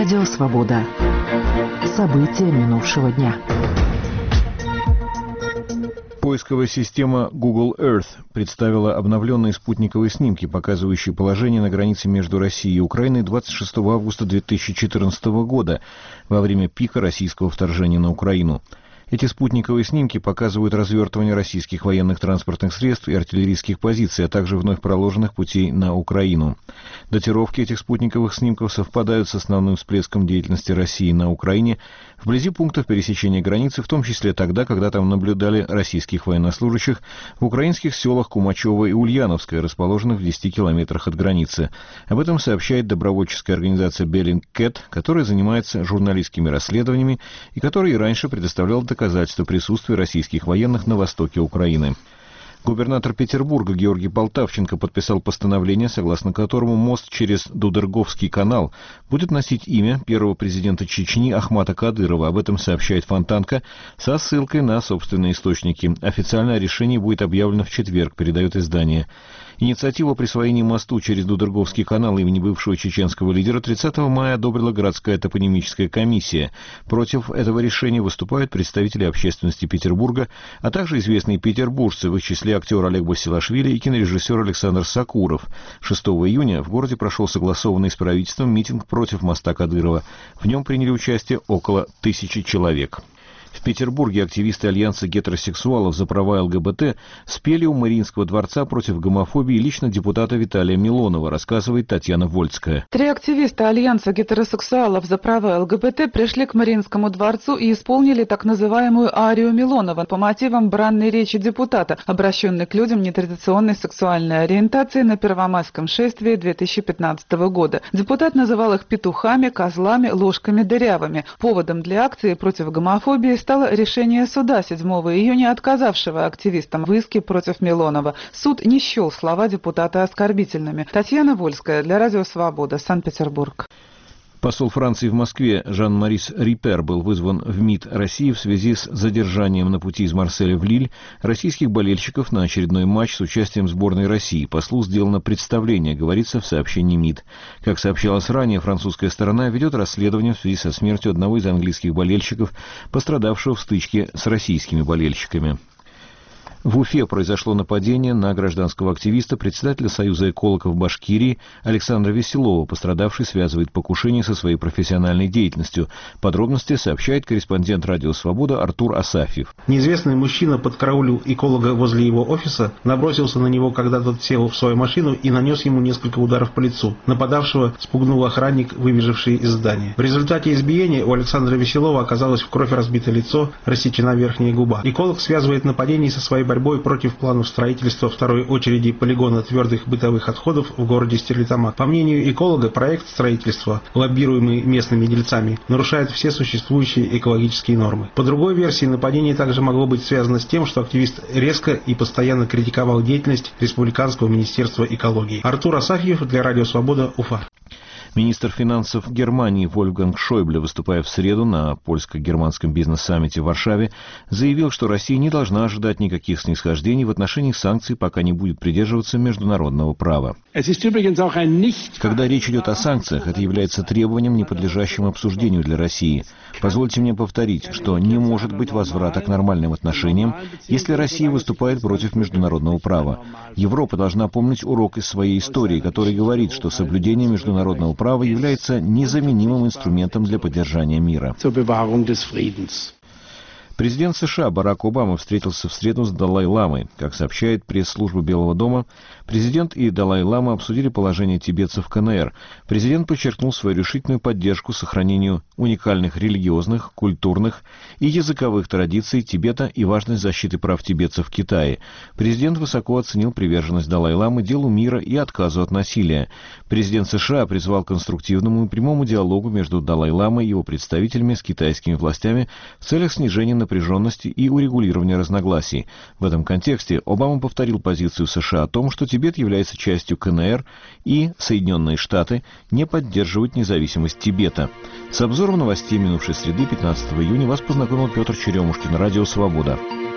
Радио «Свобода». События минувшего дня. Поисковая система Google Earth представила обновленные спутниковые снимки, показывающие положение на границе между Россией и Украиной 26 августа 2014 года, во время пика российского вторжения на Украину. Эти спутниковые снимки показывают развертывание российских военных транспортных средств и артиллерийских позиций, а также вновь проложенных путей на Украину. Датировки этих спутниковых снимков совпадают с основным всплеском деятельности России на Украине вблизи пунктов пересечения границы, в том числе тогда, когда там наблюдали российских военнослужащих в украинских селах Кумачево и Ульяновское, расположенных в 10 километрах от границы. Об этом сообщает добровольческая организация Bellingcat, которая занимается журналистскими расследованиями и которая и раньше предоставляла доказательства присутствия российских военных на востоке Украины. Губернатор Петербурга Георгий Полтавченко подписал постановление, согласно которому мост через Дудерговский канал будет носить имя первого президента Чечни Ахмата Кадырова. Об этом сообщает Фонтанка со ссылкой на собственные источники. Официальное решение будет объявлено в четверг, передает издание. Инициативу о присвоении мосту через Дудерговский канал имени бывшего чеченского лидера 30 мая одобрила городская топонимическая комиссия. Против этого решения выступают представители общественности Петербурга, а также известные петербуржцы, в их числе актер Олег Басилашвили и кинорежиссер Александр Сакуров. 6 июня в городе прошел согласованный с правительством митинг против моста Кадырова. В нем приняли участие около 1000 человек. В Петербурге активисты Альянса гетеросексуалов за права ЛГБТ спели у Мариинского дворца против гомофобии лично депутата Виталия Милонова, рассказывает Татьяна Вольская. 3 активиста Альянса гетеросексуалов за права ЛГБТ пришли к Мариинскому дворцу и исполнили так называемую арию Милонова по мотивам бранной речи депутата, обращенной к людям нетрадиционной сексуальной ориентации на Первомайском шествии 2015 года. Депутат называл их петухами, козлами, ложками дырявыми. Поводом для акции против гомофобии стало решение суда 7 июня, отказавшего активистам в иске против Милонова. Суд не счел слова депутата оскорбительными. Татьяна Вольская для Радио «Свобода», Санкт-Петербург. Посол Франции в Москве Жан-Марис Рипер был вызван в МИД России в связи с задержанием на пути из Марселя в Лиль российских болельщиков на очередной матч с участием сборной России. Послу сделано представление, говорится в сообщении МИД. Как сообщалось ранее, французская сторона ведет расследование в связи со смертью одного из английских болельщиков, пострадавшего в стычке с российскими болельщиками. В Уфе произошло нападение на гражданского активиста, председателя Союза экологов Башкирии Александра Веселова. Пострадавший связывает покушение со своей профессиональной деятельностью. Подробности сообщает корреспондент «Радио Свобода» Артур Асафьев. Неизвестный мужчина подкараулил эколога возле его офиса, набросился на него, когда тот сел в свою машину, и нанес ему несколько ударов по лицу. Нападавшего спугнул охранник, выбежавший из здания. В результате избиения у Александра Веселова оказалось в кровь разбито лицо, рассечена верхняя губа. Эколог связывает нападение со своей борьбой против планов строительства второй очереди полигона твердых бытовых отходов в городе Стерлитамак. По мнению эколога, проект строительства, лоббируемый местными дельцами, нарушает все существующие экологические нормы. По другой версии, нападение также могло быть связано с тем, что активист резко и постоянно критиковал деятельность Республиканского министерства экологии. Артур Асафьев для Радио Свобода, Уфа. Министр финансов Германии Вольфганг Шойбле, выступая в среду на польско-германском бизнес-саммите в Варшаве, заявил, что Россия не должна ожидать никаких снисхождений в отношении санкций, пока не будет придерживаться международного права. Когда речь идет о санкциях, это является требованием, не подлежащим обсуждению для России. Позвольте мне повторить, что не может быть возврата к нормальным отношениям, если Россия выступает против международного права. Европа должна помнить урок из своей истории, который говорит, что соблюдение международного права является незаменимым инструментом для поддержания мира. Президент США Барак Обама встретился в среду с Далай-ламой. Как сообщает пресс-служба Белого дома, президент и Далай-лама обсудили положение тибетцев в КНР. Президент подчеркнул свою решительную поддержку сохранению уникальных религиозных, культурных и языковых традиций Тибета и важность защиты прав тибетцев в Китае. Президент высоко оценил приверженность Далай-ламы делу мира и отказу от насилия. Президент США призвал к конструктивному и прямому диалогу между Далай-ламой и его представителями с китайскими властями в целях снижения напряженности и урегулирования разногласий. В этом контексте Обама повторил позицию США о том, что Тибет является частью КНР и Соединенные Штаты не поддерживают независимость Тибета. С обзором новостей минувшей среды, 15 июня, вас познакомил Петр Черемушкин, Радио Свобода.